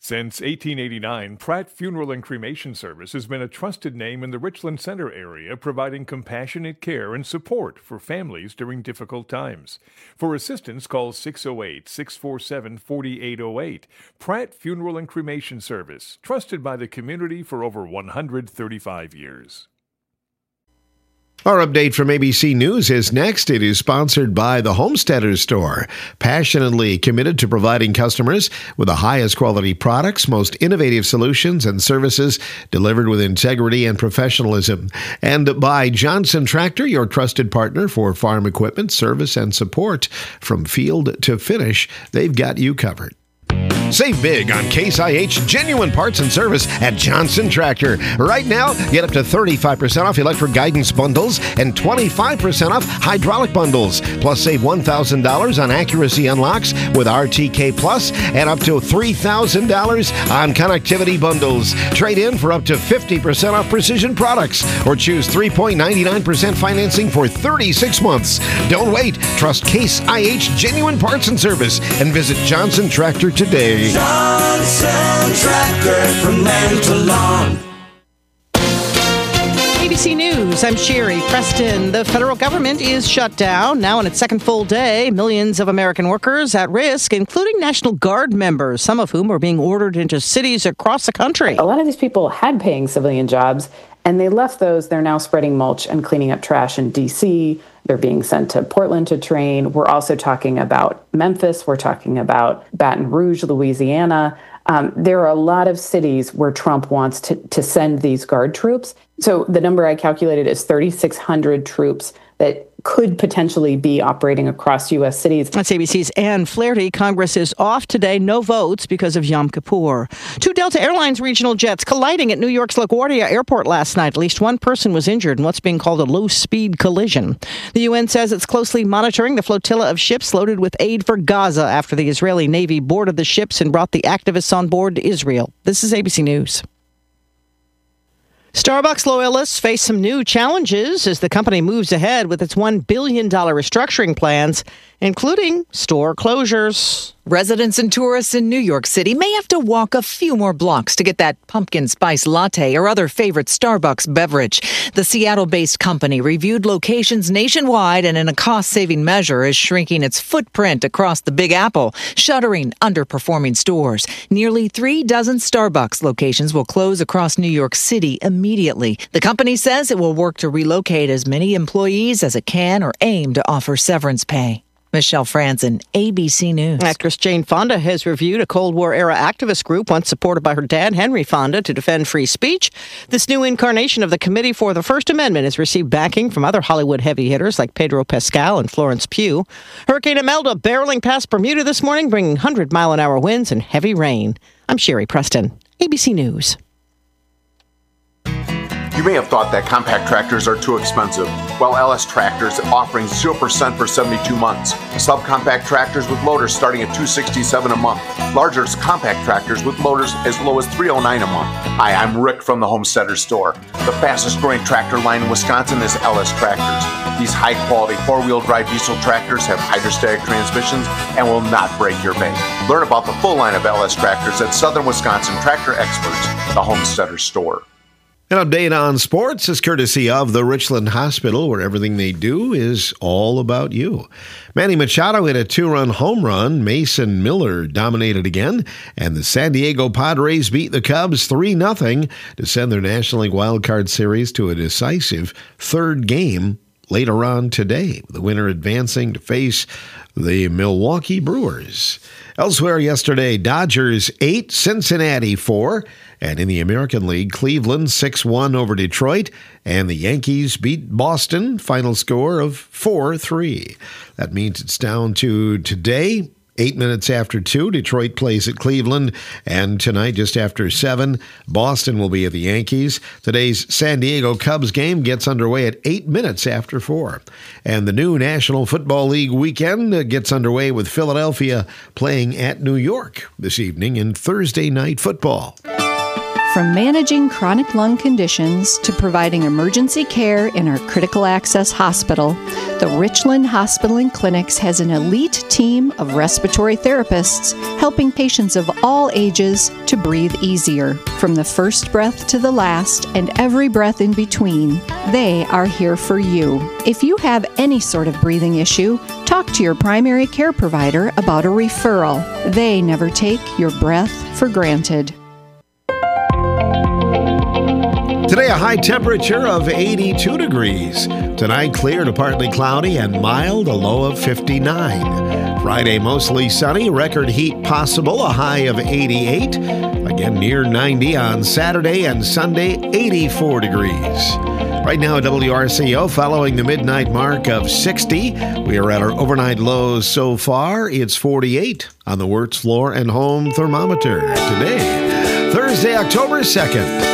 Since 1889, Pratt Funeral and Cremation Service has been a trusted name in the Richland Center area, providing compassionate care and support for families during difficult times. For assistance, call 608-647-4808. Pratt Funeral and Cremation Service, trusted by the community for over 135 years. Our update from ABC News is next. It is sponsored by the Homesteaders Store, passionately committed to providing customers with the highest quality products, most innovative solutions and services delivered with integrity and professionalism. And by Johnson Tractor, your trusted partner for farm equipment, service, and support. From field to finish, they've got you covered. Save big on Case IH genuine parts and service at Johnson Tractor. Right now, get up to 35% off electric guidance bundles and 25% off hydraulic bundles. Plus, save $1,000 on accuracy unlocks with RTK Plus and up to $3,000 on connectivity bundles. Trade in for up to 50% off precision products or choose 3.99% financing for 36 months. Don't wait. Trust Case IH genuine parts and service and visit Johnson Tractor today. Johnson Tractor, from land to lawn. ABC News, I'm Sherry Preston. The federal government is shut down, now on its second full day. Millions of American workers at risk, including National Guard members, some of whom are being ordered into cities across the country. A lot of these people had paying civilian jobs, and they left those. They're now spreading mulch and cleaning up trash in D.C. They're being sent to Portland to train. We're also talking about Memphis. We're talking about Baton Rouge, Louisiana. There are a lot of cities where Trump wants to send these Guard troops. So the number I calculated is 3,600 troops that could potentially be operating across U.S. cities. That's ABC's Ann Flaherty. Congress is off today. No votes because of Yom Kippur. Two Delta Airlines regional jets colliding at New York's LaGuardia Airport last night. At least one person was injured in what's being called a low-speed collision. The UN says it's closely monitoring the flotilla of ships loaded with aid for Gaza after the Israeli Navy boarded the ships and brought the activists on board to Israel. This is ABC News. Starbucks loyalists face some new challenges as the company moves ahead with its $1 billion restructuring plans, including store closures. Residents and tourists in New York City may have to walk a few more blocks to get that pumpkin spice latte or other favorite Starbucks beverage. The Seattle-based company reviewed locations nationwide and in a cost-saving measure is shrinking its footprint across the Big Apple, shuttering underperforming stores. Nearly 3 dozen Starbucks locations will close across New York City immediately. The company says it will work to relocate as many employees as it can or aim to offer severance pay. Michelle Franzen, ABC News. Actress Jane Fonda has reviewed a Cold War-era activist group once supported by her dad, Henry Fonda, to defend free speech. This new incarnation of the Committee for the First Amendment has received backing from other Hollywood heavy hitters like Pedro Pascal and Florence Pugh. Hurricane Imelda barreling past Bermuda this morning, bringing 100-mile-an-hour winds and heavy rain. I'm Sherry Preston, ABC News. You may have thought that compact tractors are too expensive. Well, LS Tractors offering 0% for 72 months. Subcompact tractors with loaders starting at $267 a month. Larger compact tractors with loaders as low as $309 a month. Hi, I'm Rick from the Homesteaders Store. The fastest growing tractor line in Wisconsin is LS Tractors. These high-quality four-wheel drive diesel tractors have hydrostatic transmissions and will not break your bank. Learn about the full line of LS Tractors at Southern Wisconsin Tractor Experts, the Homesteaders Store. An update on sports is courtesy of the Richland Hospital, where everything they do is all about you. Manny Machado hit a 2-run home run. Mason Miller dominated again, and the San Diego Padres beat the Cubs 3-0 to send their National League Wild Card Series to a decisive third game later on today. The winner advancing to face the Milwaukee Brewers. Elsewhere yesterday, Dodgers 8, Cincinnati 4, and in the American League, Cleveland 6-1 over Detroit, and the Yankees beat Boston, final score of 4-3. That means it's down to today, 8 minutes after 2, Detroit plays at Cleveland, and tonight, just after 7, Boston will be at the Yankees. Today's San Diego Cubs game gets underway at 8 minutes after 4. And the new National Football League weekend gets underway with Philadelphia playing at New York this evening in Thursday Night Football. From managing chronic lung conditions to providing emergency care in our critical access hospital, the Richland Hospital and Clinics has an elite team of respiratory therapists helping patients of all ages to breathe easier. From the first breath to the last and every breath in between, they are here for you. If you have any sort of breathing issue, talk to your primary care provider about a referral. They never take your breath for granted. Today, a high temperature of 82 degrees. Tonight, clear to partly cloudy and mild, a low of 59. Friday, mostly sunny, record heat possible, a high of 88. Again, near 90 on Saturday and Sunday, 84 degrees. Right now at WRCO, following the midnight mark of 60. We are at our overnight lows so far. It's 48 on the Wirtz Floor and Home thermometer today, Thursday, October 2nd.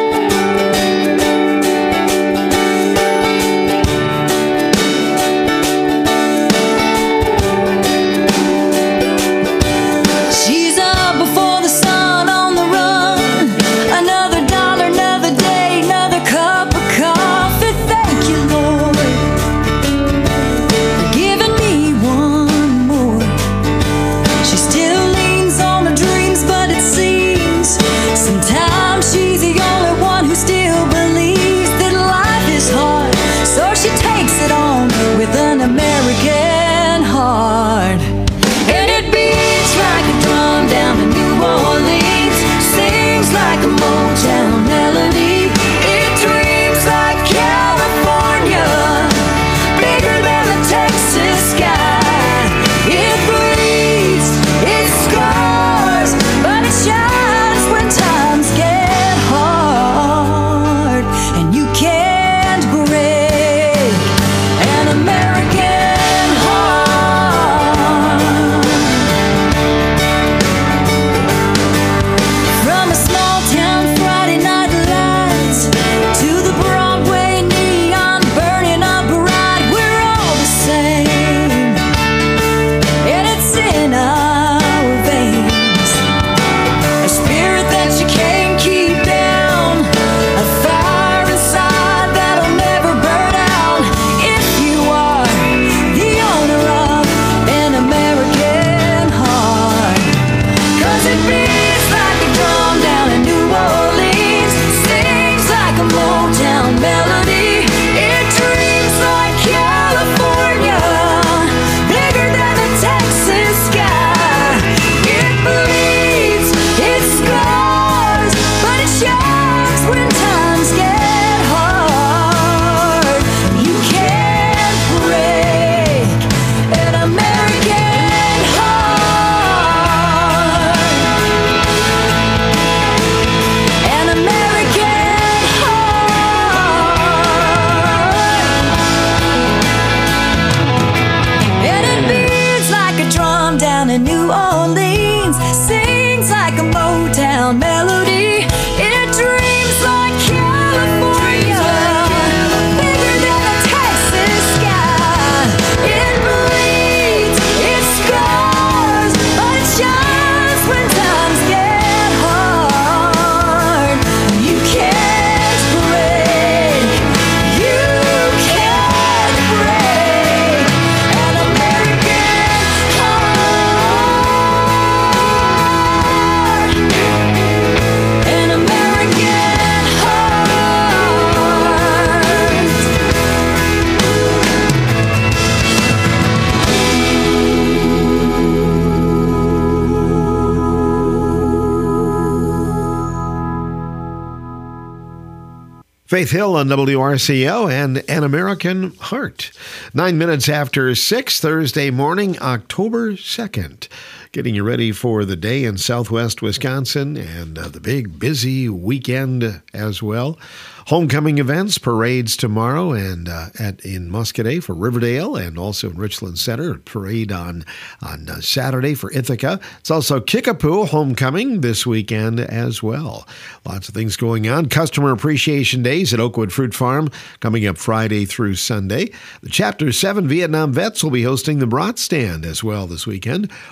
Faith Hill on WRCO and An American Heart. 9 minutes after 6, Thursday morning, October 2nd. Getting you ready for the day in southwest Wisconsin and the big busy weekend as well. Homecoming events, parades tomorrow and in Muscadet for Riverdale, and also in Richland Center, a parade on Saturday for Ithaca. It's also Kickapoo homecoming this weekend as well. Lots of things going on. Customer Appreciation Days at Oakwood Fruit Farm coming up Friday through Sunday. The Chapter 7 Vietnam Vets will be hosting the Brat Stand as well this weekend. All proceeds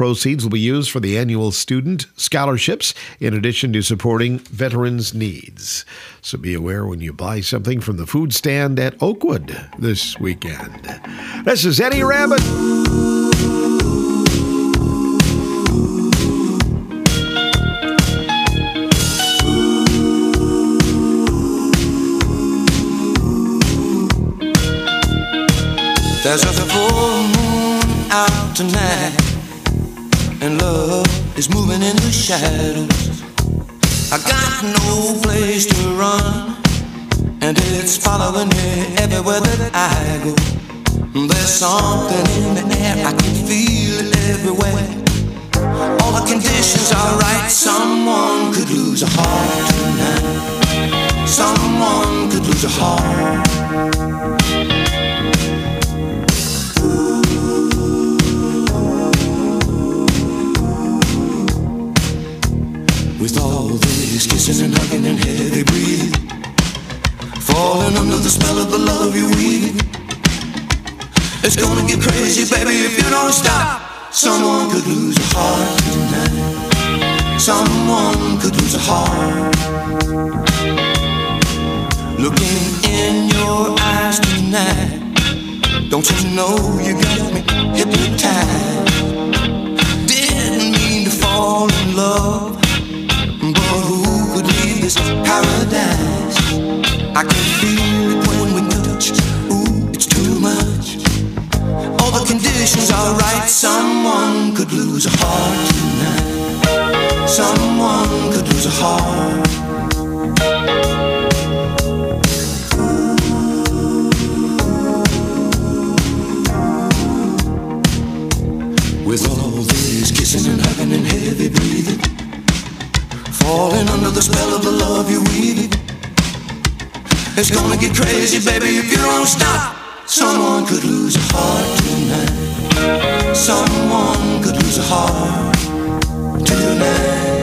proceeds will be used for the annual student scholarships in addition to supporting veterans' needs. So be aware when you buy something from the food stand at Oakwood this weekend. This is Eddie Rabbit. There's a full moon out tonight, and love is moving in the shadows. I got no place to run, and it's following me everywhere that I go. There's something in the air, I can feel it everywhere. All the conditions are right, someone could lose a heart tonight. Someone could lose a heart. With all this kissing and hugging and heavy breathing, falling under the spell of the love you weave. It's gonna get crazy, baby, if you don't stop. Someone could lose a heart tonight. Someone could lose a heart. Looking in your eyes tonight, don't you know you got me hypnotized? Didn't mean to fall in love, but who could leave this paradise? I can feel it when we touch. Ooh, it's too much. All the conditions are right. Someone could lose a heart tonight. Someone could lose a heart. With all this kissing and hugging and heavy breathing, falling under the spell of the love you weave. It's gonna get crazy, baby, if you don't stop. Someone could lose a heart tonight. Someone could lose a heart tonight.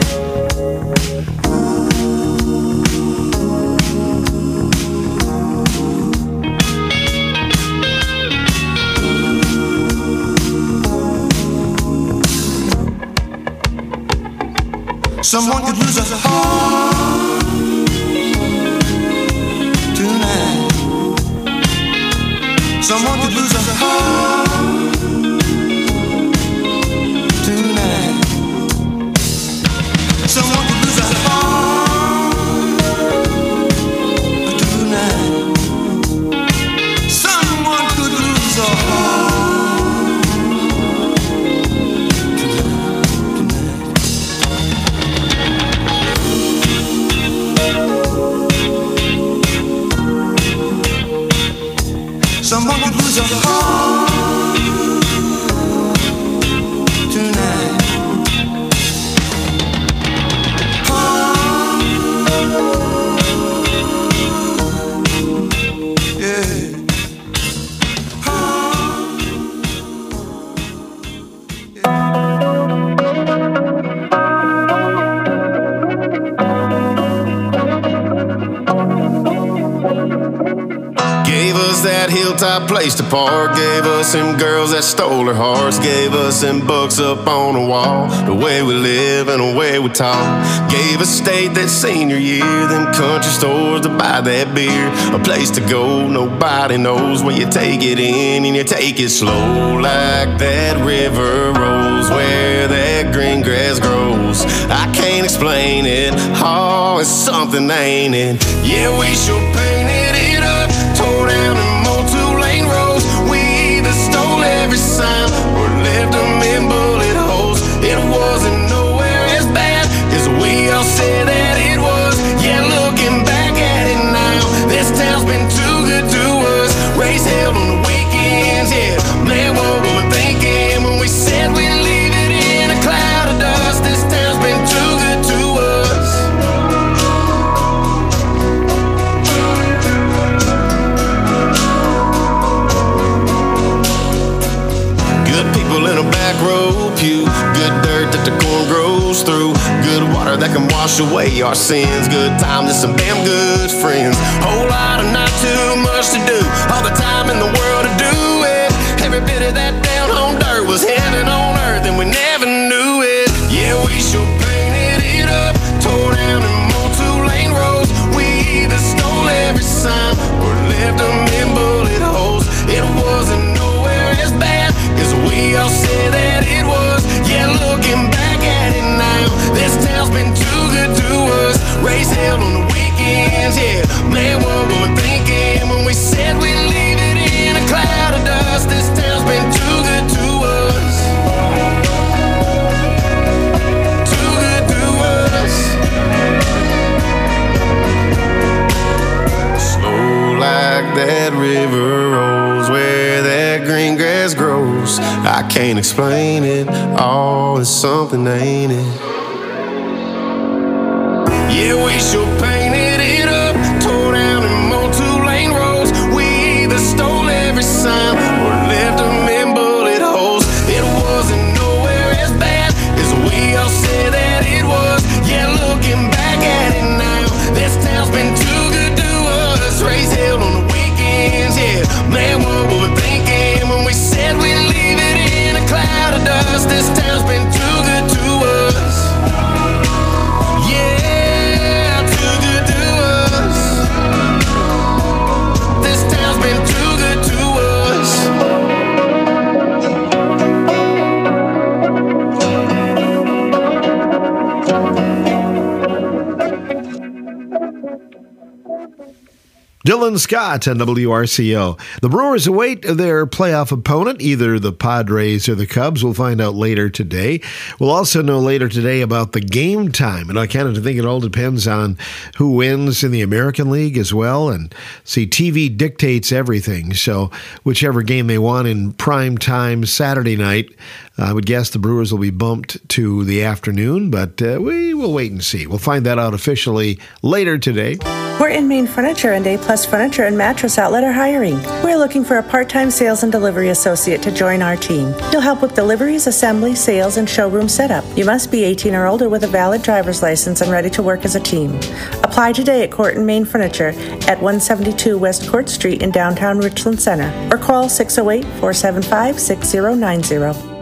Someone could lose a heart tonight. Someone could lose a heart tonight. Someone could lose a heart tonight. Someone could lose a heart. Someone could lose a heart tonight. Yeah. That hilltop place to park, gave us them girls that stole our hearts, gave us them books up on the wall, the way we live and the way we talk, gave us state that senior year, them country stores to buy that beer, a place to go nobody knows, where you take it in and you take it slow, like that river rolls where that green grass grows. I can't explain it, oh, it's something, ain't it? Yeah, we sure painted it up, tore down and mowed 2-lane roads. We either stole every sign or left them in bullet holes. It wasn't nowhere as bad as we all said that it was. Yeah, looking back at it now, this town's been too good to us. Race held on the weekends, yeah. Man, what were we thinking when we said we'd leave it in a cloud of dust? This town's been too good to us. In a back row pew, good dirt that the corn grows through, good water that can wash away our sins, good times and some damn good friends, whole lot of not too much to do, all the time in the world to do it, every bit of that down home dirt was heaven on earth, and we never can't explain it. Oh, it's something, ain't it? Yeah, we sure painted it up, tore down and mowed 2-lane roads. We either stole every sign or left them in bullet holes. It wasn't nowhere as bad as we all said that it was. Yeah, looking back at it now, this town's been too good to us. Raised hell on the weekends, yeah. Man, what were we thinking when we said we'd leave it in a cloud of dust? This town's been too good to us. Yeah, too good to us. This town's been too good to us. Dylan Scott on WRCO. The Brewers await their playoff opponent, either the Padres or the Cubs. We'll find out later today. We'll also know later today about the game time. And I kind of think it all depends on who wins in the American League as well. And see, TV dictates everything. So whichever game they want in prime time Saturday night, I would guess the Brewers will be bumped to the afternoon, but we will wait and see. We'll find that out officially later today. Portland Main Furniture and A-Plus Furniture and Mattress Outlet are hiring. We're looking for a part-time sales and delivery associate to join our team. You'll help with deliveries, assembly, sales, and showroom setup. You must be 18 or older with a valid driver's license and ready to work as a team. Apply today at Court and Main Furniture at 172 West Court Street in downtown Richland Center or call 608-475-6090.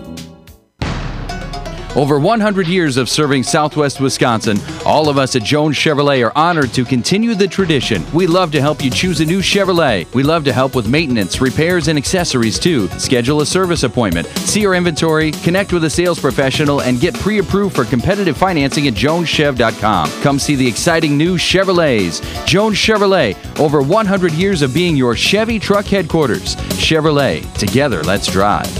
Over 100 years of serving Southwest Wisconsin, all of us at Jones Chevrolet are honored to continue the tradition. We love to help you choose a new Chevrolet. We love to help with maintenance, repairs, and accessories too. Schedule a service appointment, see our inventory, connect with a sales professional, and get pre-approved for competitive financing at joneschev.com. Come see the exciting new Chevrolets. Jones Chevrolet, over 100 years of being your Chevy truck headquarters. Chevrolet, together let's drive.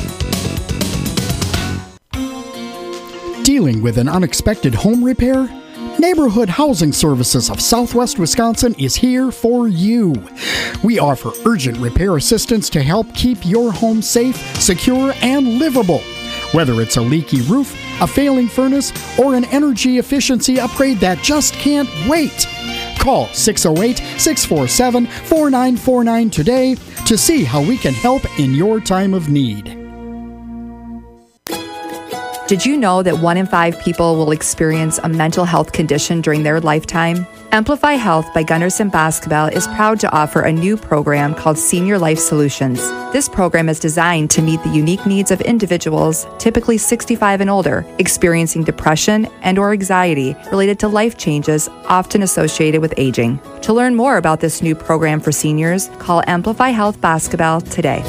Dealing with an unexpected home repair? Neighborhood Housing Services of Southwest Wisconsin is here for you. We offer urgent repair assistance to help keep your home safe, secure, and livable. Whether it's a leaky roof, a failing furnace, or an energy efficiency upgrade that just can't wait. Call 608-647-4949 today to see how we can help in your time of need. Did you know that 1 in 5 people will experience a mental health condition during their lifetime? Amplify Health by Gunderson Basketball is proud to offer a new program called Senior Life Solutions. This program is designed to meet the unique needs of individuals, typically 65 and older, experiencing depression and/or anxiety related to life changes often associated with aging. To learn more about this new program for seniors, call Amplify Health Basketball today.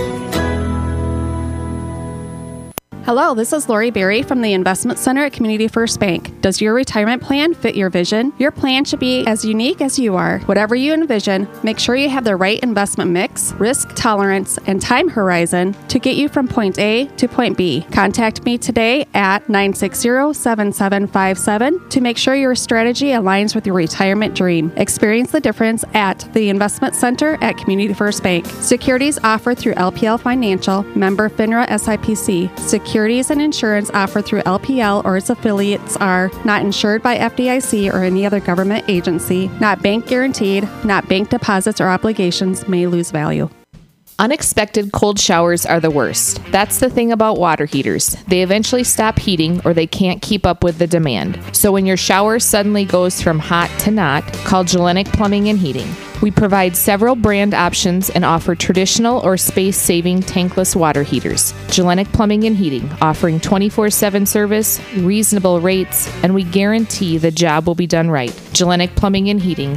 Hello, this is Lori Berry from the Investment Center at Community First Bank. Does your retirement plan fit your vision? Your plan should be as unique as you are. Whatever you envision, make sure you have the right investment mix, risk tolerance, and time horizon to get you from point A to point B. Contact me today at 960-7757 to make sure your strategy aligns with your retirement dream. Experience the difference at the Investment Center at Community First Bank. Securities offered through LPL Financial, member FINRA SIPC. Securities and insurance offered through LPL or its affiliates are not insured by FDIC or any other government agency, not bank guaranteed, not bank deposits or obligations may lose value. Unexpected cold showers are the worst. That's the thing about water heaters. They eventually stop heating or they can't keep up with the demand. So when your shower suddenly goes from hot to not, call Gellenic Plumbing and Heating. We provide several brand options and offer traditional or space-saving tankless water heaters. Gellenic Plumbing and Heating, offering 24/7 service, reasonable rates, and we guarantee the job will be done right. Gellenic Plumbing and Heating,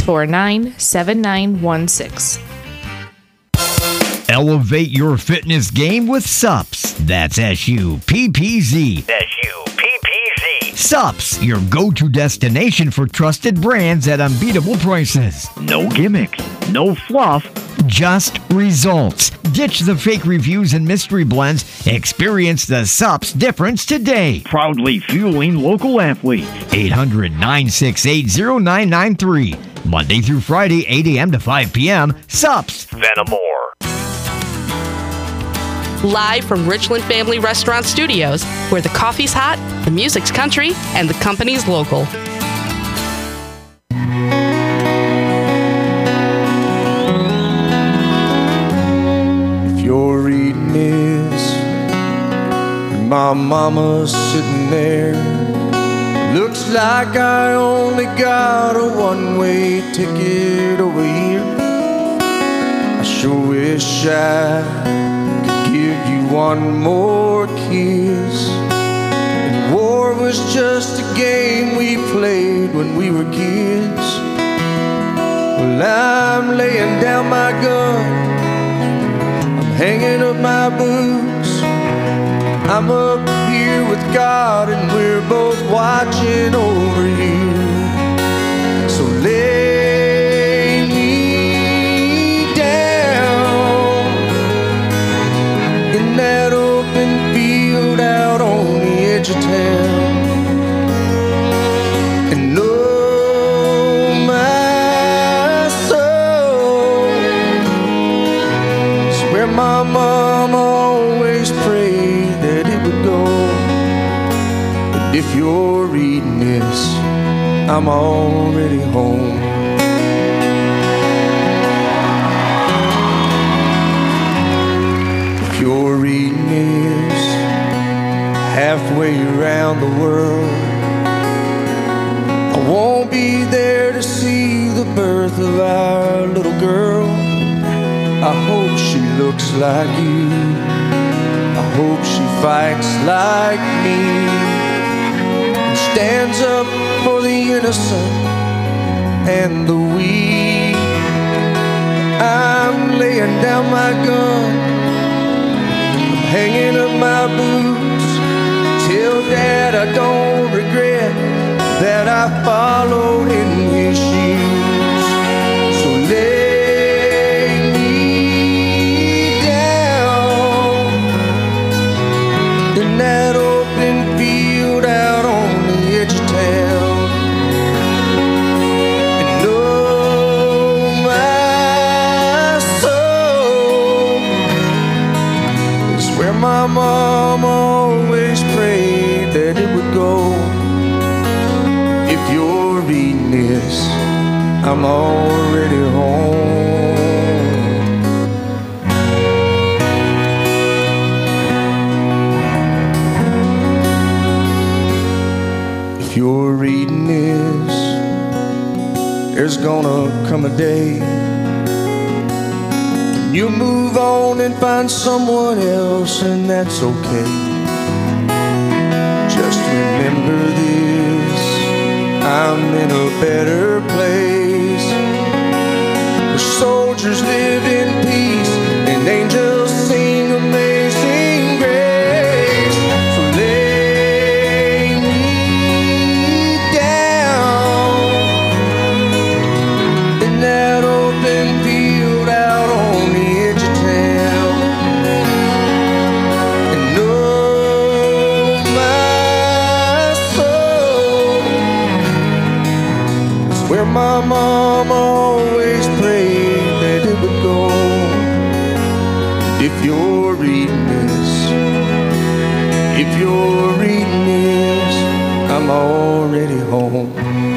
649-7916. Elevate your fitness game with SUPS. That's SUPPZ. SUPPZ. SUPS, your go-to destination for trusted brands at unbeatable prices. No gimmicks, no fluff, just results. Ditch the fake reviews and mystery blends. Experience the SUPS difference today. Proudly fueling local athletes. 800-968-0993. Monday through Friday, 8 a.m. to 5 p.m. SUPS. Fenimore. live from Richland Family Restaurant Studios, where the coffee's hot, the music's country, and the company's local. If you're reading this, and my mama's sitting there, looks like I only got a one-way ticket over here. I sure wish I could give you one more kiss. And war was just a game we played when we were kids. Well, I'm laying down my gun, I'm hanging up my boots. I'm up here with God and we're both watching over you. So lay me down in that open field out on the edge of town, and know my soul is where my mama always prayed that it would go. But if you're reading this, I'm already home. If you're reading this, halfway around the world, I won't be there to see the birth of our little girl. I hope she looks like you, I hope she fights like me, and stands up for the innocent and the weak. I'm laying down my gun, I'm hanging up my boots. Tell Dad I don't regret that I followed in his shoes. So lay me down in that open field out on the edge of town, and know my soul is where my mom always prayed that it would go. If you're reading this, I'm already home. If you're reading this, there's gonna come a day when you'll move on and find someone else, and that's okay. Just remember this, I'm in a better place, where soldiers live in peace and angels sing amazing grace. So lay me down in that open field out on the edge of town, and know my soul is where my mom always prayed that it would go. If you're reading this, if you're reading this, I'm already home.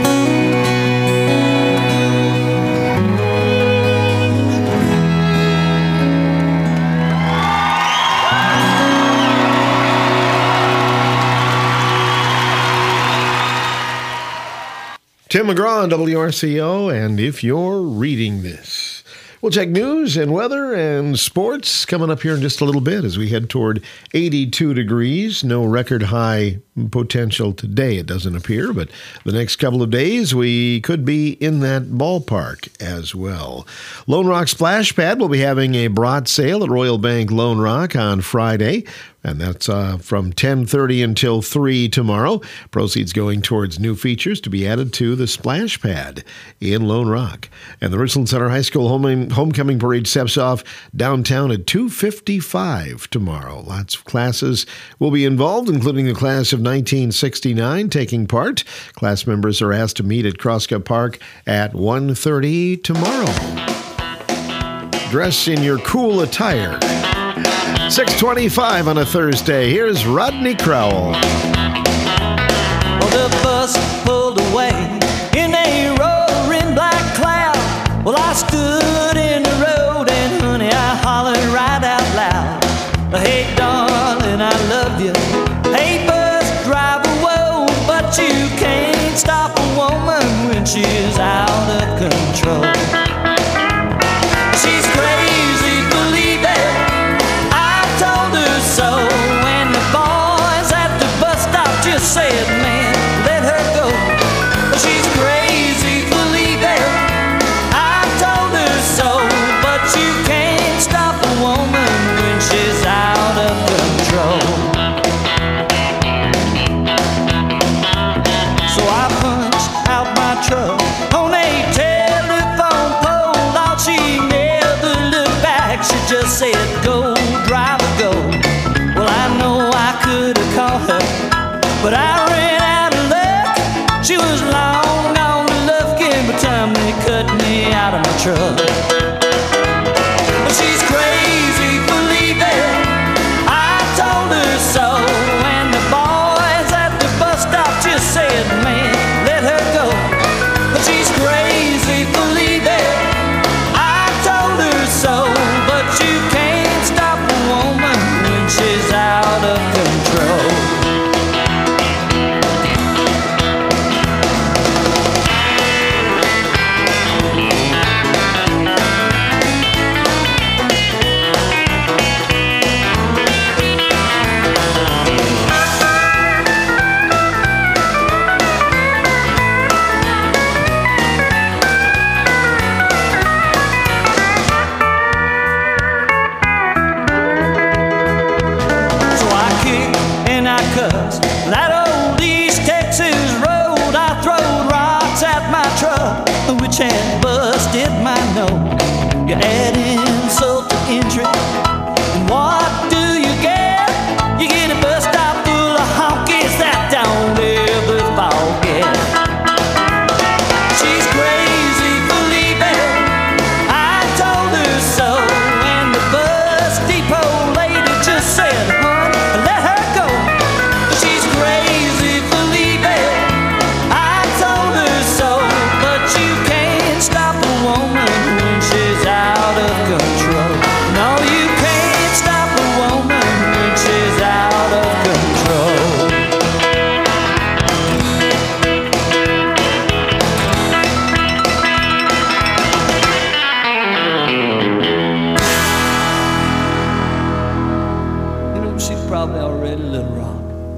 Tim McGraw on WRCO, and if you're reading this. We'll check news and weather and sports coming up here in just a little bit as we head toward 82 degrees. No record high potential today, it doesn't appear, but the next couple of days we could be in that ballpark as well. Lone Rock Splash Pad will be having a brat sale at Royal Bank Lone Rock on Friday. And that's from 10:30 until 3 tomorrow. Proceeds going towards new features to be added to the splash pad in Lone Rock. And the Richland Center High School homecoming parade steps off downtown at 2:55 tomorrow. Lots of classes will be involved, including the class of 1969 taking part. Class members are asked to meet at Crosscup Park at 1:30 tomorrow. Dress in your cool attire. 6:25 on a Thursday. Here's Rodney Crowell. Well, the bus pulled away in a roaring black cloud. Well, I stood in the road and, honey, I hollered right out loud. Hey, darling, I love you. Hey, bus driver, whoa, but you can't stop a woman when she's out of control. She's crazy, believe it. I told her so. When the boys at the bus stop just said, man, let her go. She's crazy, believe it. I told her so. But you can't stop a woman when she's out of control. So I punched out my truck on a telephone pole. All she never looked back, she just said, go, driver, go. Well, I know I could have called her, but I ran out of luck. She was long on the Lufkin by the time they cut me out of my truck. But she's crazy, believe it. I told her so. And the boys at the bus stop just said, man, let her go. But she's crazy, believe it. I told her so. But you can't stop a woman when she's out of control. So I kicked and I cussed that old East Texas road. I throwed rocks at my truck, which had busted my nose. You add insult to injury, and what do you get? You get a bus stop full of honkies that don't ever forget. She's crazy, believe it. I told her so. And the bus depot lady just said, hun, let her go. She's crazy, believe it. I told her so. But you can't stop a woman when she's out of control. No, you can't stop a woman when she's out of control. You know, she's probably already Little Rock.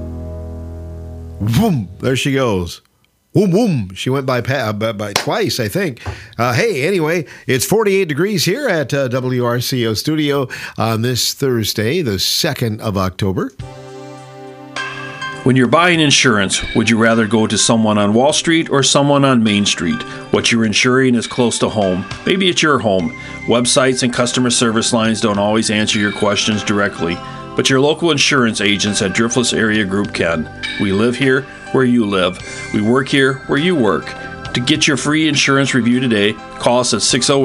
Boom, there she goes. Boom, boom. She went by twice, I think. Hey, anyway, it's 48 degrees here at WRCO Studio on this Thursday, the 2nd of October. When you're buying insurance, would you rather go to someone on Wall Street or someone on Main Street? What you're insuring is close to home. Maybe it's your home. Websites and customer service lines don't always answer your questions directly, but your local insurance agents at Driftless Area Group can. We live here where you live. We work here where you work. To get your free insurance review today, call us at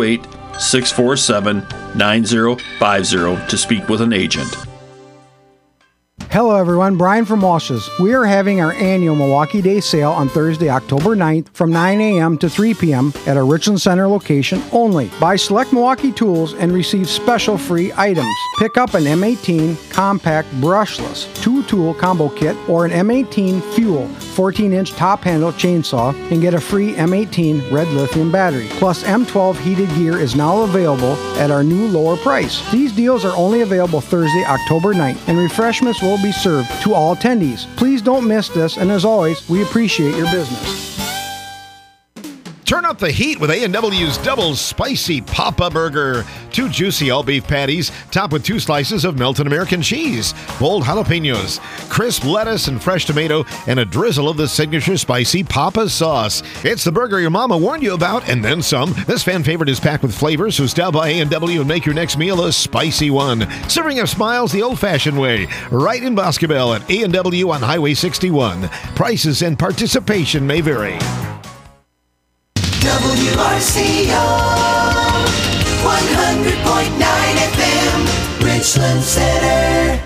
608-647-9050 to speak with an agent. Hello everyone, Brian from Walsh's. We are having our annual Milwaukee Day sale on Thursday, October 9th from 9 a.m. to 3 p.m. at our Richland Center location only. Buy select Milwaukee tools and receive special free items. Pick up an M18 compact brushless 2-tool combo kit or an M18 Fuel 14-inch top handle chainsaw and get a free M18 red lithium battery. Plus M12 heated gear is now available at our new lower price. These deals are only available Thursday, October 9th, and refreshments will be served to all attendees. Please don't miss this, and as always, we appreciate your business. Turn up the heat with A&W's Double Spicy Papa Burger. 2 juicy all-beef patties, topped with 2 slices of melted American cheese, bold jalapenos, crisp lettuce and fresh tomato, and a drizzle of the signature spicy Papa sauce. It's the burger your mama warned you about, and then some. This fan favorite is packed with flavor, so stop by A&W and make your next meal a spicy one. Serving up smiles the old-fashioned way, right in Boscobel at A&W on Highway 61. Prices and participation may vary. WRCO 100.9 FM, Richland Center.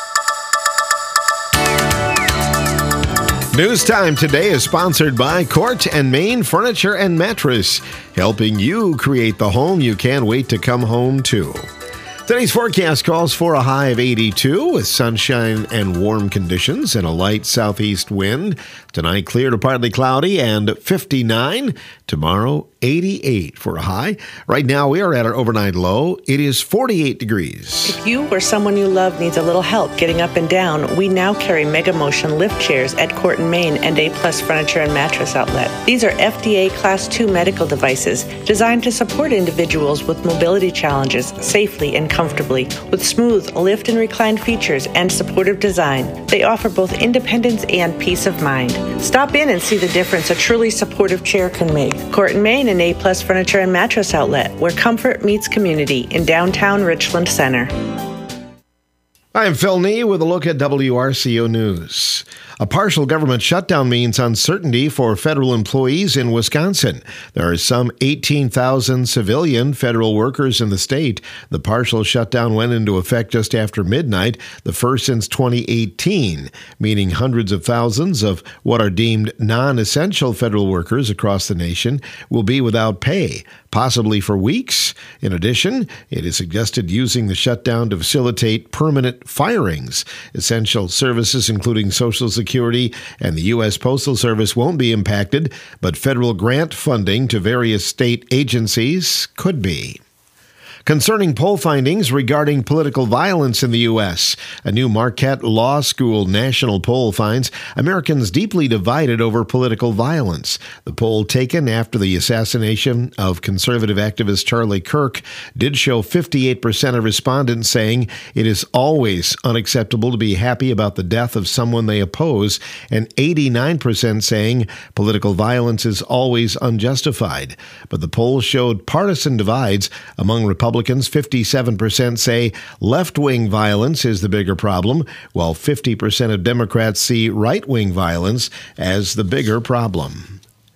News Time today is sponsored by Court and Main Furniture and Mattress, helping you create the home you can't wait to come home to. Today's forecast calls for a high of 82 with sunshine and warm conditions and a light southeast wind. Tonight, clear to partly cloudy and 59. Tomorrow, 88 for a high. Right now, we are at our overnight low. It is 48 degrees. If you or someone you love needs a little help getting up and down, we now carry Mega Motion lift chairs at Court and Main and A Plus Furniture and Mattress Outlet. These are FDA Class II medical devices designed to support individuals with mobility challenges safely and comfortably. With smooth lift and recline features and supportive design, they offer both independence and peace of mind. Stop in and see the difference a truly supportive chair can make. Court and Main and A Plus Furniture and Mattress Outlet, where comfort meets community in downtown Richland Center. I'm Phil Nee with a look at WRCO News. A partial government shutdown means uncertainty for federal employees in Wisconsin. There are some 18,000 civilian federal workers in the state. The partial shutdown went into effect just after midnight, the first since 2018, meaning hundreds of thousands of what are deemed non-essential federal workers across the nation will be without pay, possibly for weeks. In addition, it is suggested using the shutdown to facilitate permanent firings. Essential services, including Social Security and the U.S. Postal Service, won't be impacted, but federal grant funding to various state agencies could be. Concerning poll findings regarding political violence in the U.S., a new Marquette Law School national poll finds Americans deeply divided over political violence. The poll taken after the assassination of conservative activist Charlie Kirk did show 58% of respondents saying it is always unacceptable to be happy about the death of someone they oppose, and 89% saying political violence is always unjustified. But the poll showed partisan divides among Republicans. 57% say left-wing violence is the bigger problem, while 50% of Democrats see right-wing violence as the bigger problem.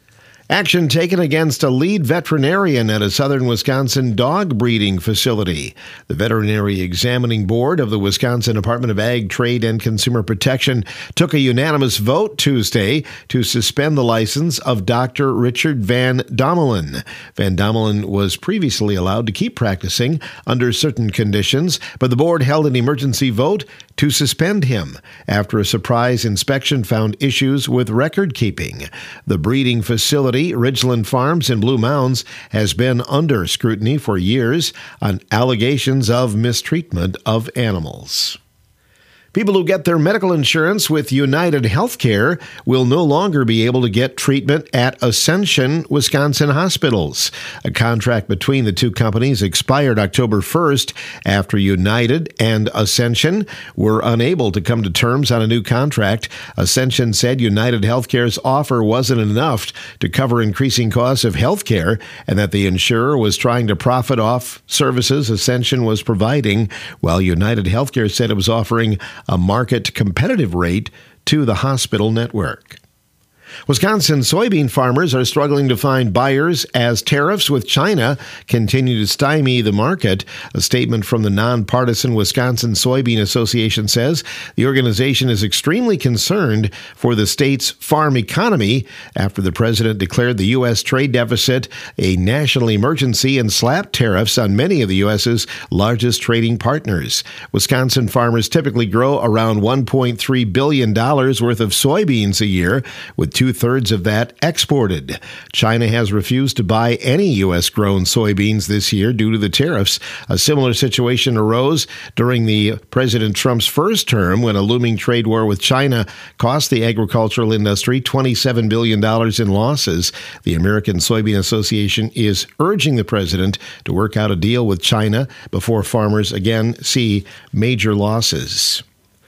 Action taken against a lead veterinarian at a southern Wisconsin dog breeding facility. The Veterinary Examining Board of the Wisconsin Department of Ag, Trade, and Consumer Protection took a unanimous vote Tuesday to suspend the license of Dr. Richard Van Dommelen. Van Dommelen was previously allowed to keep practicing under certain conditions, but the board held an emergency vote to suspend him after a surprise inspection found issues with record keeping. The breeding facility, Ridgeland Farms in Blue Mounds, has been under scrutiny for years on allegations of mistreatment of animals. People who get their medical insurance with United Healthcare will no longer be able to get treatment at Ascension Wisconsin hospitals. A contract between the two companies expired October 1st after United and Ascension were unable to come to terms on a new contract. Ascension said United Healthcare's offer wasn't enough to cover increasing costs of healthcare and that the insurer was trying to profit off services Ascension was providing, while United Healthcare said it was offering a market competitive rate to the hospital network. Wisconsin soybean farmers are struggling to find buyers as tariffs with China continue to stymie the market. A statement from the nonpartisan Wisconsin Soybean Association says the organization is extremely concerned for the state's farm economy after the president declared the U.S. trade deficit a national emergency and slapped tariffs on many of the U.S.'s largest trading partners. Wisconsin farmers typically grow around $1.3 billion worth of soybeans a year, with two-thirds of that exported. China has refused to buy any U.S.-grown soybeans this year due to the tariffs. A similar situation arose during the President Trump's first term when a looming trade war with China cost the agricultural industry $27 billion in losses. The American Soybean Association is urging the president to work out a deal with China before farmers again see major losses.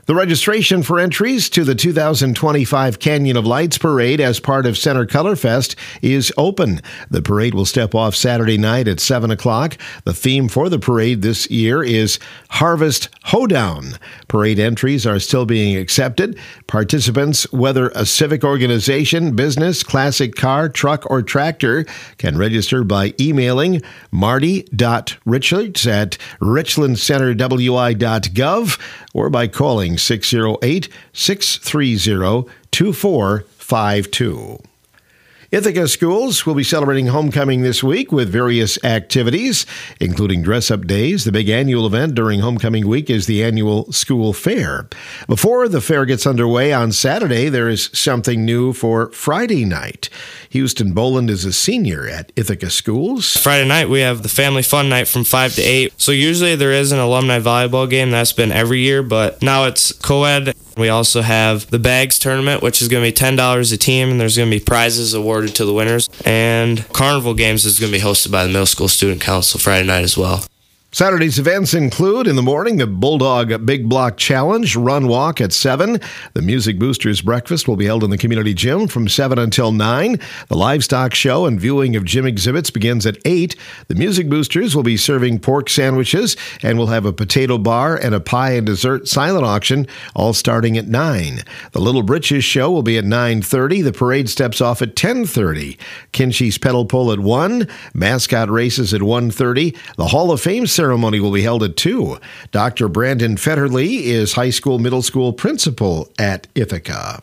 The registration for entries to the 2025 Canyon of Lights Parade as part of Center Color Fest is open. The parade will step off Saturday night at 7 o'clock. The theme for the parade this year is Harvest Hoedown. Parade entries are still being accepted. Participants, whether a civic organization, business, classic car, truck, or tractor, can register by emailing marty.richards@richlandcenterwi.gov or by calling 608-630-2452. Ithaca schools will be celebrating homecoming this week with various activities, including dress-up days. The big annual event during homecoming week is the annual school fair. Before the fair gets underway on Saturday, there is something new for Friday night. Houston Boland is a senior at Ithaca schools. Friday night, we have the family fun night from 5 to 8. So usually there is an alumni volleyball game. That's been every year, but now it's co-ed. We also have the bags tournament, which is going to be $10 a team, and there's going to be prizes awarded to the winners. And Carnival Games is going to be hosted by the Middle School Student Council Friday night as well. Saturday's events include, in the morning, the Bulldog Big Block Challenge, Run Walk at 7. The Music Boosters Breakfast will be held in the community gym from 7 until 9. The Livestock Show and viewing of gym exhibits begins at 8. The Music Boosters will be serving pork sandwiches and will have a potato bar and a pie and dessert silent auction, all starting at 9. The Little Britches Show will be at 9:30. The parade steps off at 10:30. Kinsey's Pedal Pull at 1. Mascot races at 1:30. The Hall of Fame ceremony will be held at 2. Dr. Brandon Fetterly is high school, middle school principal at Ithaca.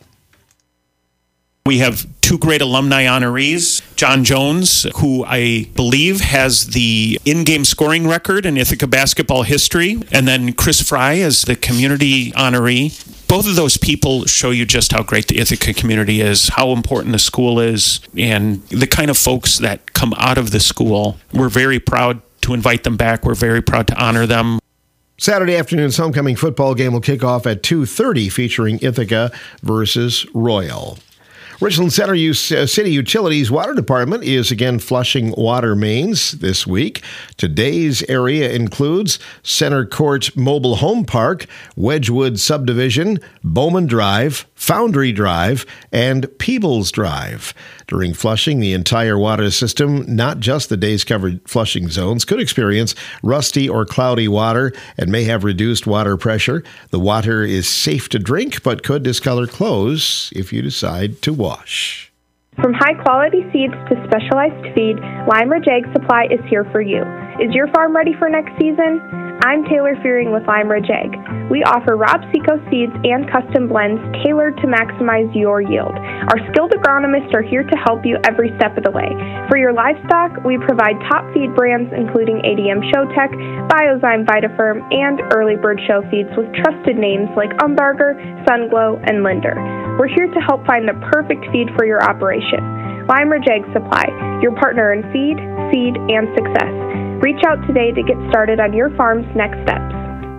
We have two great alumni honorees, John Jones, who I believe has the in-game scoring record in Ithaca basketball history, and then Chris Fry as the community honoree. Both of those people show you just how great the Ithaca community is, how important the school is, and the kind of folks that come out of the school. We're very proud to invite them back. We're very proud to honor them. Saturday afternoon's homecoming football game will kick off at 2:30, featuring Ithaca versus Royal. Richland Center City Utilities Water Department is again flushing water mains this week. Today's area includes Center Court Mobile Home Park, Wedgwood Subdivision, Bowman Drive, Foundry Drive, and Peebles Drive. During flushing, the entire water system, not just the days covered flushing zones, could experience rusty or cloudy water and may have reduced water pressure. The water is safe to drink, but could discolor clothes if you decide to wash. From high-quality seeds to specialized feed, Lime Ridge Ag Supply is here for you. Is your farm ready for next season? I'm Taylor Fearing with Lime Ridge Ag. We offer Rob Seco seeds and custom blends tailored to maximize your yield. Our skilled agronomists are here to help you every step of the way. For your livestock, we provide top feed brands including ADM Showtech, Biozyme Vitaferm, and Early Bird Show feeds with trusted names like Umbarger, Sunglow, and Linder. We're here to help find the perfect feed for your operation. Lime Ridge Ag Supply, your partner in feed, seed, and success. Reach out today to get started on your farm's next steps.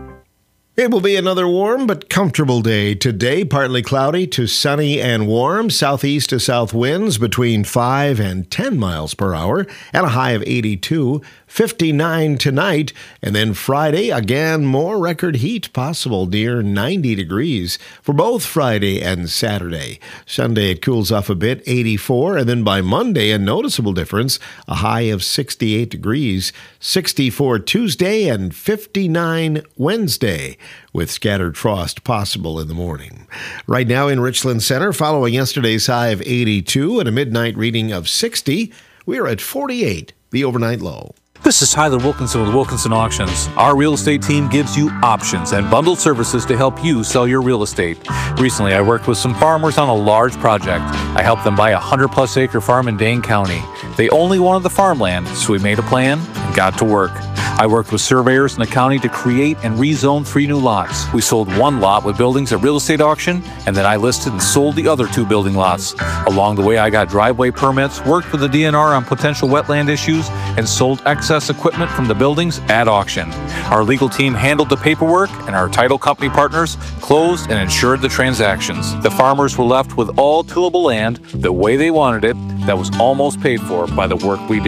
It will be another warm but comfortable day today. Partly cloudy to sunny and warm. Southeast to south winds between 5 and 10 miles per hour and a high of 82. 59 tonight. And then Friday, again, more record heat possible, near 90 degrees for both Friday and Saturday. Sunday, it cools off a bit, 84. And then by Monday, a noticeable difference, a high of 68 degrees. 64 Tuesday and 59 Wednesday, with scattered frost possible in the morning. Right now in Richland Center, following yesterday's high of 82 and a midnight reading of 60, we are at 48, the overnight low. This is Tyler Wilkinson with Wilkinson Auctions. Our real estate team gives you options and bundled services to help you sell your real estate. Recently, I worked with some farmers on a large project. I helped them buy a 100-plus acre farm in Dane County. They only wanted the farmland, so we made a plan and got to work. I worked with surveyors in the county to create and rezone 3 new lots. We sold 1 lot with buildings at real estate auction, and then I listed and sold the other 2 building lots. Along the way, I got driveway permits, worked with the DNR on potential wetland issues, and sold excess equipment from the buildings at auction. Our legal team handled the paperwork, and our title company partners closed and insured the transactions. The farmers were left with all tillable land the way they wanted it that was almost paid for by the work we did.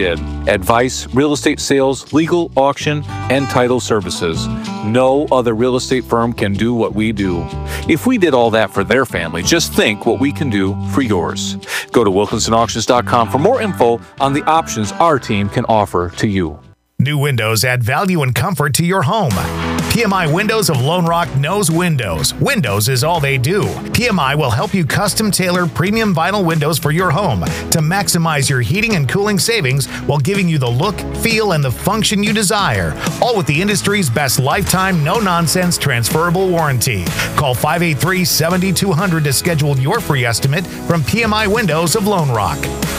advice, real estate sales, legal, auction, and title services. No other real estate firm can do what we do. If we did all that for their family, just think what we can do for yours. Go to WilkinsonAuctions.com for more info on the options our team can offer to you. New windows add value and comfort to your home. PMI Windows of Lone Rock knows windows. Windows is all they do. PMI will help you custom tailor premium vinyl windows for your home to maximize your heating and cooling savings while giving you the look, feel, and the function you desire. All with the industry's best lifetime, no-nonsense, transferable warranty. Call 583-7200 to schedule your free estimate from PMI Windows of Lone Rock.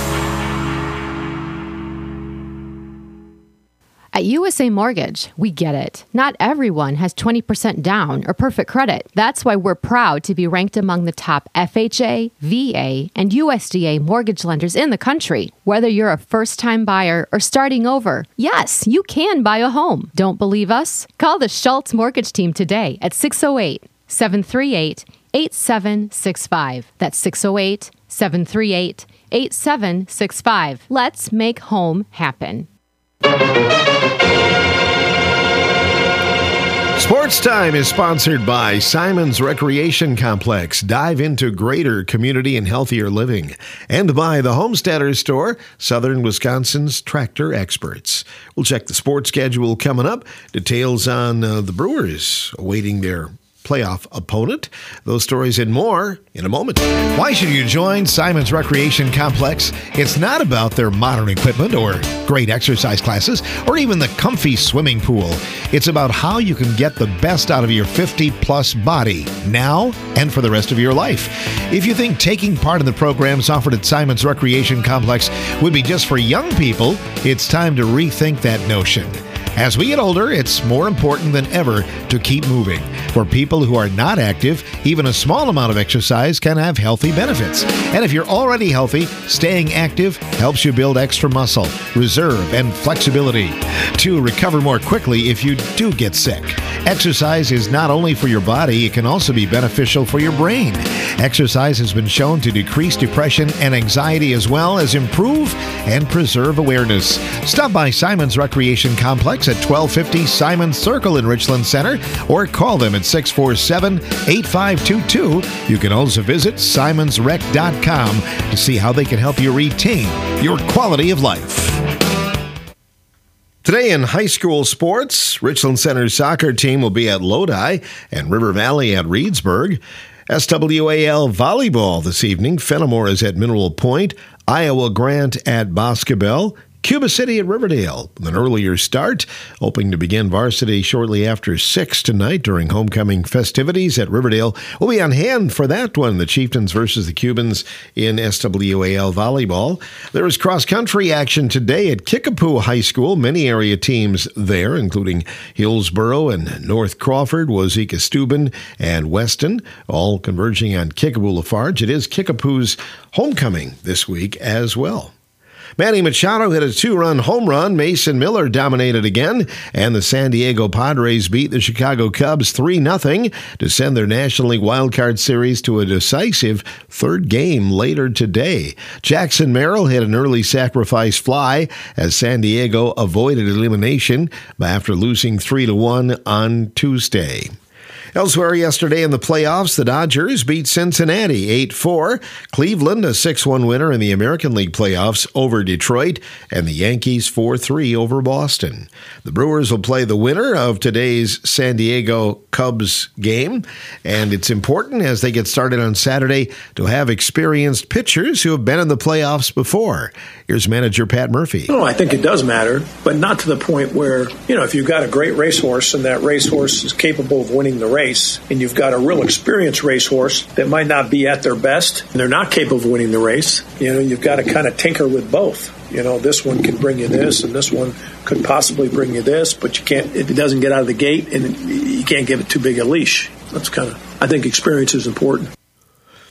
At USA Mortgage, we get it. Not everyone has 20% down or perfect credit. That's why we're proud to be ranked among the top FHA, VA, and USDA mortgage lenders in the country. Whether you're a first-time buyer or starting over, yes, you can buy a home. Don't believe us? Call the Schultz Mortgage Team today at 608-738-8765. That's 608-738-8765. Let's make home happen. Sports Time is sponsored by Simon's Recreation Complex. Dive into greater community and healthier living. And by the Homesteader Store, Southern Wisconsin's tractor experts. We'll check the sports schedule coming up. Details on the Brewers awaiting their playoff opponent. Those stories and more in a moment. Why should you join Simon's Recreation Complex? It's not about their modern equipment or great exercise classes or even the comfy swimming pool. It's about how you can get the best out of your 50-plus body now and for the rest of your life. If you think taking part in the programs offered at Simon's Recreation Complex would be just for young people, it's time to rethink that notion. As we get older, it's more important than ever to keep moving. For people who are not active, even a small amount of exercise can have healthy benefits. And if you're already healthy, staying active helps you build extra muscle, reserve, and flexibility to recover more quickly if you do get sick. Exercise is not only for your body, it can also be beneficial for your brain. Exercise has been shown to decrease depression and anxiety as well as improve and preserve awareness. Stop by Simon's Recreation Complex at 1250 Simon Circle in Richland Center or call them at 647-8522. You can also visit simonsrec.com to see how they can help you retain your quality of life. Today in high school sports, Richland Center's soccer team will be at Lodi and River Valley at Reedsburg. SWAL volleyball this evening. Fenimore is at Mineral Point. Iowa Grant at Boscobel. Cuba City at Riverdale with an earlier start, hoping to begin varsity shortly after 6 tonight during homecoming festivities at Riverdale. We'll be on hand for that one, the Chieftains versus the Cubans in SWAL volleyball. There is cross-country action today at Kickapoo High School. Many area teams there, including Hillsboro and North Crawford, Wazeeka Steuben, and Weston, all converging on Kickapoo Lafarge. It is Kickapoo's homecoming this week as well. Manny Machado hit a 2-run home run. Mason Miller dominated again, and the San Diego Padres beat the Chicago Cubs 3-0 to send their National League Wildcard Series to a decisive third game later today. Jackson Merrill hit an early sacrifice fly as San Diego avoided elimination after losing 3-1 on Tuesday. Elsewhere yesterday in the playoffs, the Dodgers beat Cincinnati 8-4. Cleveland, a 6-1 winner in the American League playoffs over Detroit, and the Yankees 4-3 over Boston. The Brewers will play the winner of today's San Diego Cubs game, and it's important as they get started on Saturday to have experienced pitchers who have been in the playoffs before. Here's manager Pat Murphy. I think it does matter, but not to the point where, if you've got a great racehorse and that racehorse is capable of winning the race, and you've got a real experienced racehorse that might not be at their best, and they're not capable of winning the race, you've got to kind of tinker with both. This one can bring you this, and this one could possibly bring you this, but you can't, if it doesn't get out of the gate, and you can't give it too big a leash. That's I think experience is important.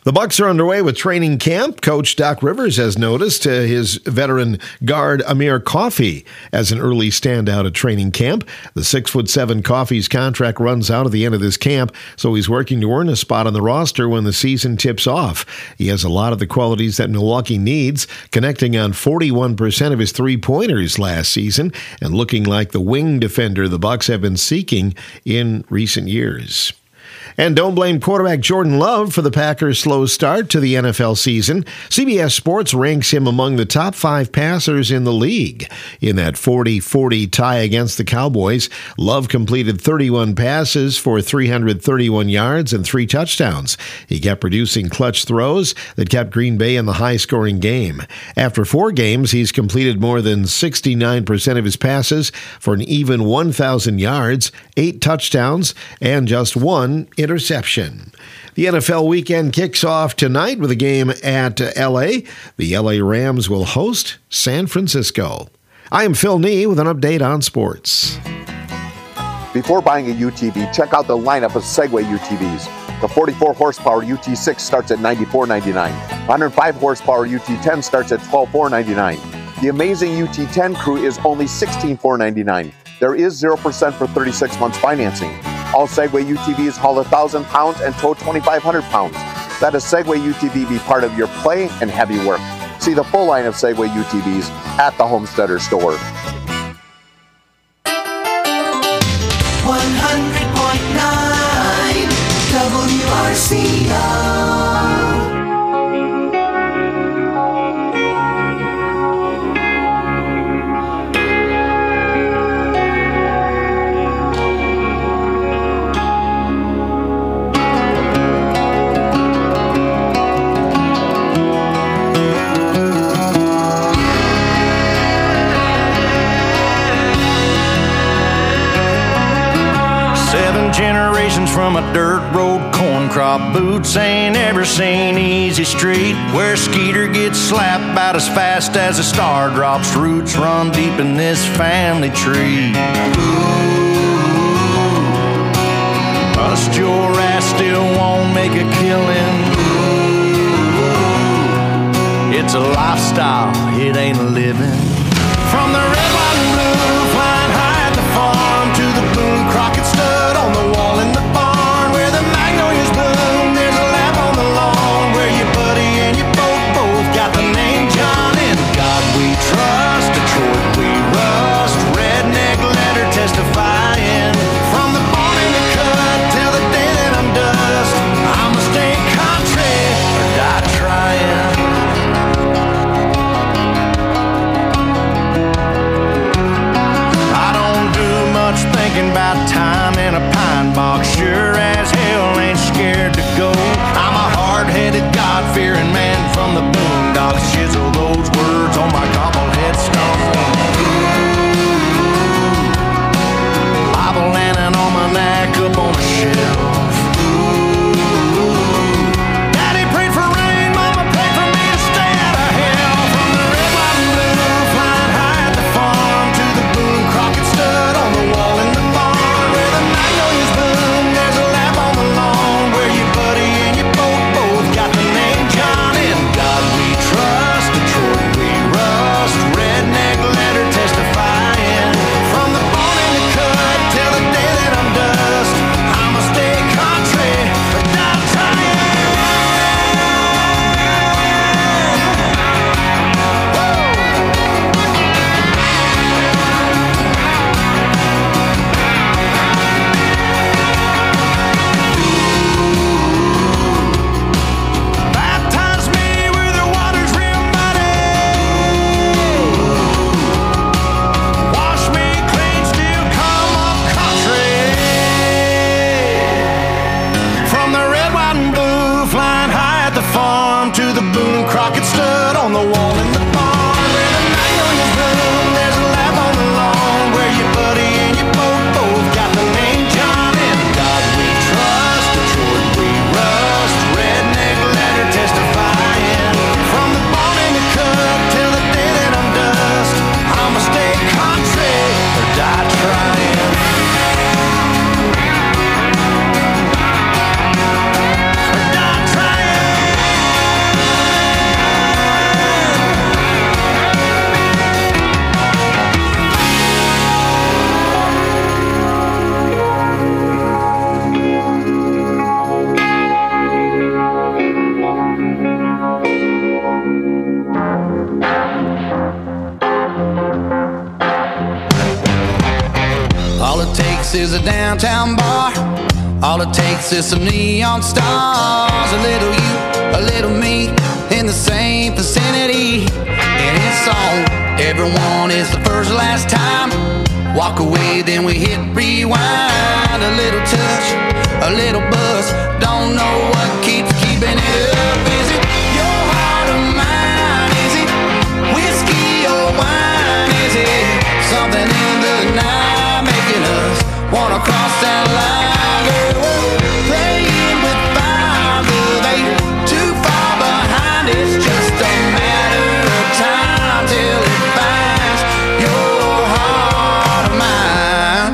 The Bucs are underway with training camp. Coach Doc Rivers has noticed his veteran guard Amir Coffey as an early standout at training camp. The 6'7" Coffey's contract runs out at the end of this camp, so he's working to earn a spot on the roster when the season tips off. He has a lot of the qualities that Milwaukee needs, connecting on 41% of his three-pointers last season and looking like the wing defender the Bucs have been seeking in recent years. And don't blame quarterback Jordan Love for the Packers' slow start to the NFL season. CBS Sports ranks him among the top 5 passers in the league. In that 40-40 tie against the Cowboys, Love completed 31 passes for 331 yards and 3 touchdowns. He kept producing clutch throws that kept Green Bay in the high-scoring game. After 4 games, he's completed more than 69% of his passes for an even 1,000 yards, 8 touchdowns, and just 1 interception. The NFL weekend kicks off tonight with a game at L.A. The L.A. Rams will host San Francisco. I am Phil Nee with an update on sports. Before buying a UTV, check out the lineup of Segway UTVs. The 44 horsepower UT6 starts at $94.99. 105 horsepower UT10 starts at $12,499. The amazing UT10 Crew is only $16,499. There is 0% for 36 months financing. All Segway UTVs haul 1,000 pounds and tow 2,500 pounds. Let a Segway UTV be part of your play and heavy work. See the full line of Segway UTVs at the Homesteader store. 100.9 WRCO. Generations from a dirt road corn crop. Boots ain't ever seen easy street where Skeeter gets slapped about as fast as a star drops. Roots run deep in this family tree. Ooh, bust your ass, still won't make a killing. Ooh, it's a lifestyle, it ain't a living. From the red, white, and blue, flying high at the farm to the Boone Crockett stud on the wall in the barn where the magnolias bloom. There's a lamp on the lawn where your buddy and your both got the name John. And God we trust, Detroit we rust, redneck letter testifying. From the barn in the cut till the day that I'm dust, I'ma stay country or die trying. Thinking about time This is a downtown bar. All it takes is some neon stars. A little you, a little me, in the same vicinity. And it's on. Everyone is the first last time. Walk away, then we hit rewind. A little touch, a little buzz. Don't know what keeps keeping it up. Is it your heart or mine? Is it whiskey or wine? Is it something in the night making us wanna cross that line? Girl, playing with fire, love ain't too far behind. It's just a matter of time till it finds your heart or mine.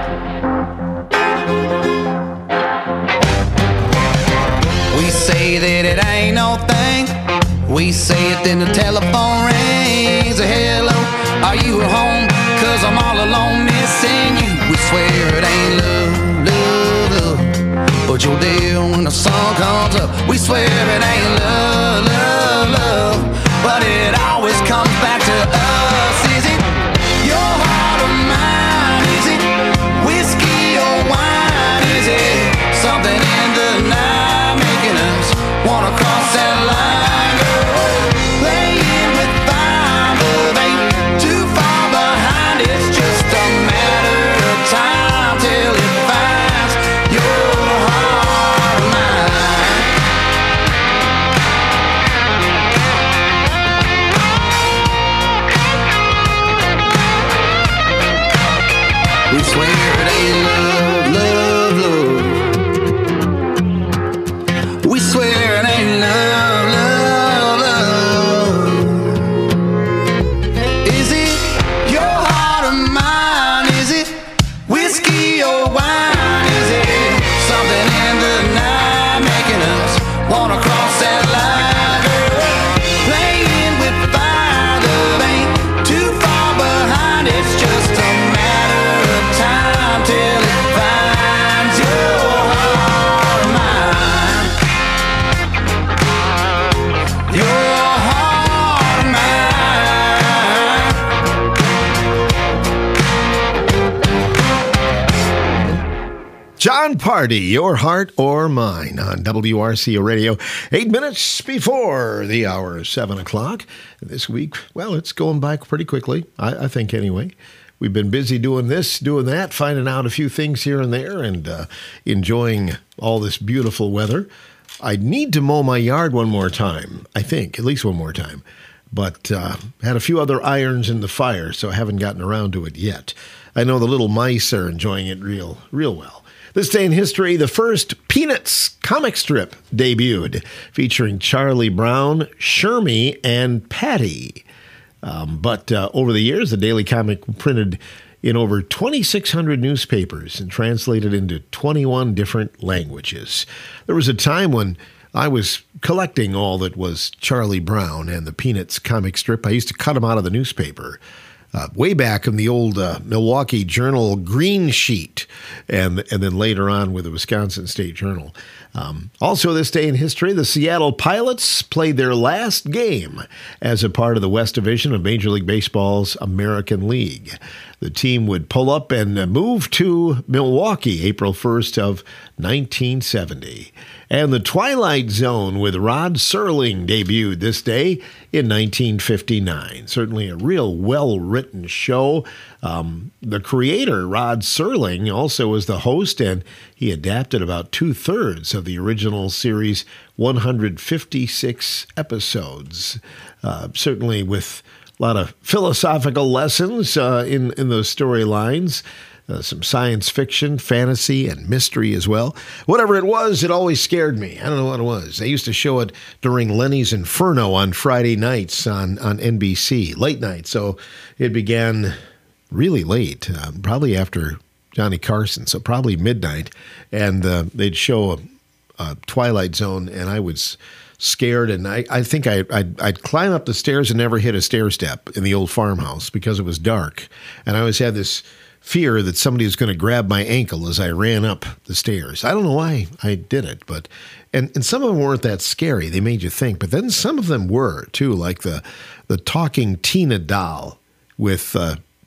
We say that it ain't no thing. We say it, then the telephone rings. Hello, are you at home? 'Cause I'm all alone missing you. We swear it ain't love, love, love, but you're there when the sun comes up. We swear it ain't love, love, love, but it always comes back to us. Is it your heart or mine? Is it whiskey or wine? Is it something in the night making us wanna cross that line? Girl, playing with fire, love ain't too far behind. It's just a matter of time till it finds your heart or mine. We swear it ain't love, love, love. We swear it ain't love, love, love. Is it your heart or mine? Is it whiskey or wine? Is it something in the night making us wanna cross that line? Girl, playing with fire, love ain't too far behind. It's just a matter of time till it finds your heart or mine. Your heart or mine. John Party, Your Heart or Mine on WRCO Radio. 8 minutes before the hour, 7 o'clock. This week, well, it's going by pretty quickly, I think anyway. We've been busy doing this, doing that, finding out a few things here and there, and enjoying all this beautiful weather. I need to mow my yard one more time, I think, at least one more time. But had a few other irons in the fire, so I haven't gotten around to it yet. I know the little mice are enjoying it real well. This day in history, the first Peanuts comic strip debuted, featuring Charlie Brown, Shermie, and Patty. But over the years, the Daily Comic printed in over 2,600 newspapers and translated into 21 different languages. There was a time when I was collecting all that was Charlie Brown and the Peanuts comic strip. I used to cut them out of the newspaper. Way back in the old Milwaukee Journal green sheet, and then later on with the Wisconsin State Journal. Also this day in history, the Seattle Pilots played their last game as a part of the West Division of Major League Baseball's American League. The team would pull up and move to Milwaukee April 1st of 1970. And The Twilight Zone with Rod Serling debuted this day in 1959. Certainly a real well-written show. The creator, Rod Serling, also was the host, and he adapted about 2/3 of the original series' 156 episodes. Certainly with a lot of philosophical lessons in those storylines. Some science fiction, fantasy, and mystery as well. Whatever it was, it always scared me. I don't know what it was. They used to show it during Lenny's Inferno on Friday nights on NBC, late night. So it began really late, probably after Johnny Carson, so probably midnight. And they'd show a Twilight Zone, and I was scared. And I think I'd climb up the stairs and never hit a stair step in the old farmhouse because it was dark. And I always had this fear that somebody was going to grab my ankle as I ran up the stairs. I don't know why I did it, but and some of them weren't that scary. They made you think, but then some of them were too, like the talking Tina doll with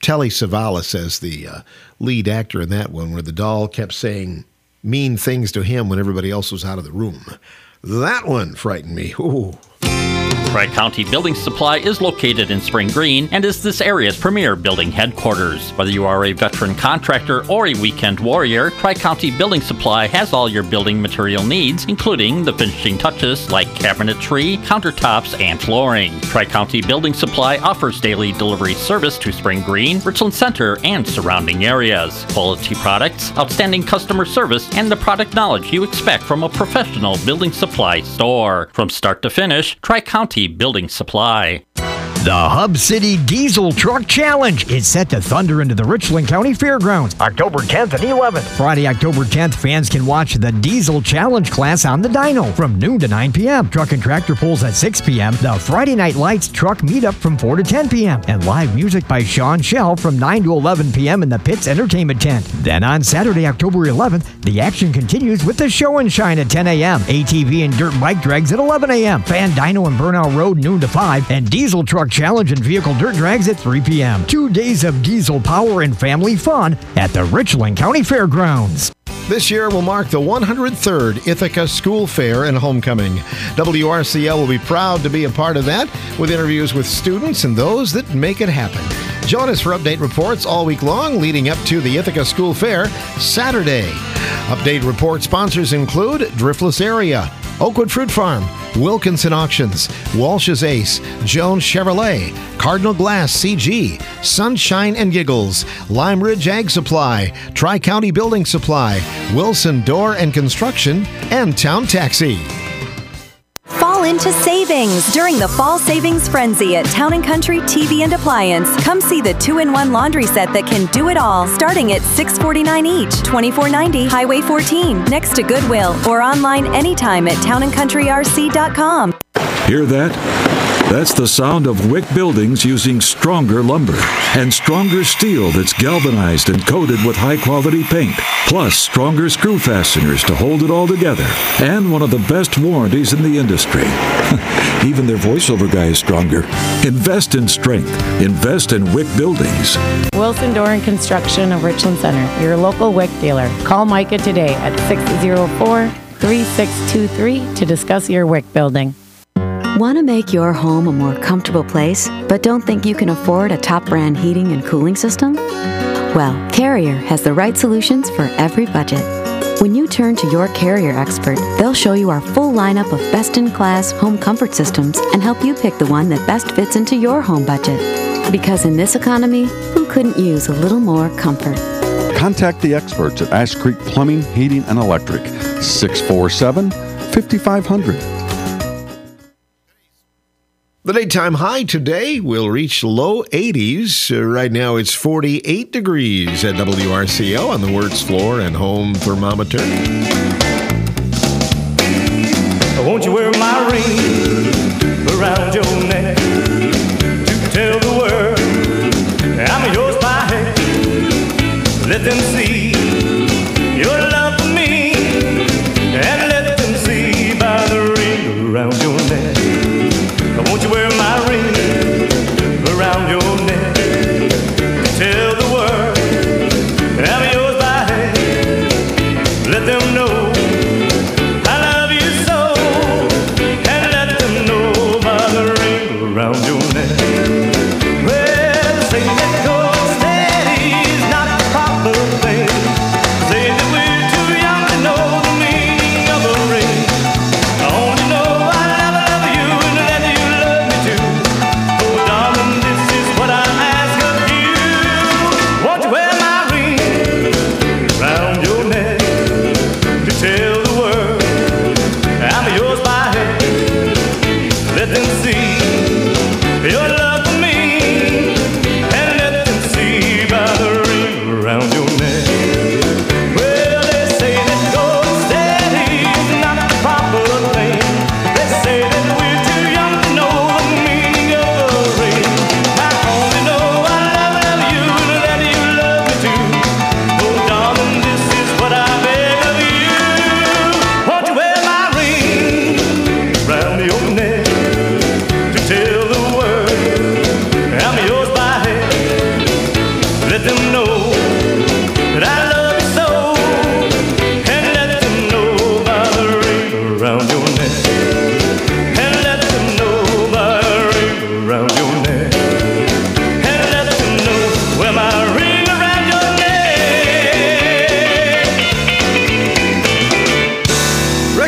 Telly Savalas as the lead actor in that one, where the doll kept saying mean things to him when everybody else was out of the room. That one frightened me. Ooh. Tri-County Building Supply is located in Spring Green and is this area's premier building headquarters. Whether you are a veteran contractor or a weekend warrior, Tri-County Building Supply has all your building material needs, including the finishing touches like cabinetry, countertops, and flooring. Tri-County Building Supply offers daily delivery service to Spring Green, Richland Center, and surrounding areas. Quality products, outstanding customer service, and the product knowledge you expect from a professional building supply store. From start to finish, Tri-County Building Supply. The Hub City Diesel Truck Challenge is set to thunder into the Richland County Fairgrounds October 10th and 11th. Friday, October 10th, fans can watch the Diesel Challenge class on the dyno from noon to 9 p.m. Truck and tractor pulls at 6 p.m. The Friday Night Lights truck meetup from 4 to 10 p.m. And live music by Sean Shell from 9 to 11 p.m. in the Pitts Entertainment Tent. Then on Saturday, October 11th, the action continues with the Show and Shine at 10 a.m. ATV and dirt bike drags at 11 a.m. Fan Dyno and Burnout Road noon to 5. And Diesel Truck Challenge and Vehicle Dirt Drags at 3 p.m. 2 days of diesel power and family fun at the Richland County Fairgrounds. This year will mark the 103rd Ithaca School Fair and Homecoming. WRCL will be proud to be a part of that, with interviews with students and those that make it happen. Join us for update reports all week long leading up to the Ithaca School Fair Saturday. Update report sponsors include Driftless Area, Oakwood Fruit Farm, Wilkinson Auctions, Walsh's Ace, Jones Chevrolet, Cardinal Glass CG, Sunshine and Giggles, Lime Ridge Ag Supply, Tri-County Building Supply, Wilson Door and Construction, and Town Taxi. Fall into savings during the Fall Savings Frenzy at Town & Country TV and Appliance. Come see the 2-in-1 laundry set that can do it all, starting at $649 each, $24.90, Highway 14, next to Goodwill, or online anytime at townandcountryrc.com. Hear that? That's the sound of Wick Buildings using stronger lumber and stronger steel that's galvanized and coated with high-quality paint, plus stronger screw fasteners to hold it all together, and one of the best warranties in the industry. Even their voiceover guy is stronger. Invest in strength. Invest in Wick Buildings. Wilson Door and Construction of Richland Center, your local Wick dealer. Call Micah today at 604-3623 to discuss your Wick building. Want to make your home a more comfortable place, but don't think you can afford a top brand heating and cooling system? Well, Carrier has the right solutions for every budget. When you turn to your Carrier expert, they'll show you our full lineup of best-in-class home comfort systems and help you pick the one that best fits into your home budget. Because in this economy, who couldn't use a little more comfort? Contact the experts at Ash Creek Plumbing, Heating, and Electric, 647-5500. The daytime high today will reach low 80s. Right now it's 48 degrees at WRCO on the works floor and home thermometer. Won't you wear my ring around your neck to tell the world I'm yours by head? Let them see your love for me and let them see by the ring around your neck. Won't you wear my ring around your neck? Tell the world I'm yours by hand. Let them know I love you so, and let them know by the ring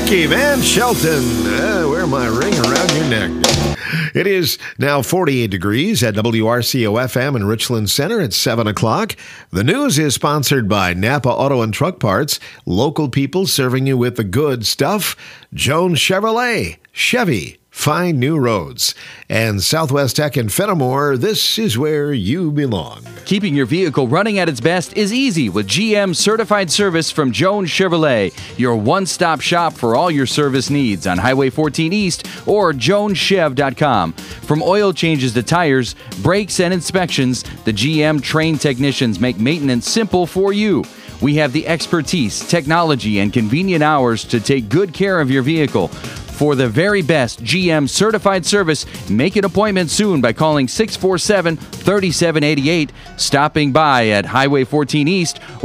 Ricky Van Shelton. Wear my ring around your neck. It is now 48 degrees at WRCO-FM in Richland Center at 7 o'clock. The news is sponsored by Napa Auto and Truck Parts, local people serving you with the good stuff. Jones Chevrolet, Chevy, find new roads. And Southwest Tech in Fenimore, this is where you belong. Keeping your vehicle running at its best is easy with GM Certified Service from Jones Chevrolet, your one-stop shop for all your service needs on Highway 14 East or joneschev.com. From oil changes to tires, brakes, and inspections, the GM trained technicians make maintenance simple for you. We have the expertise, technology, and convenient hours to take good care of your vehicle. For the very best GM certified service, make an appointment soon by calling 647-3788, stopping by at Highway 14 East,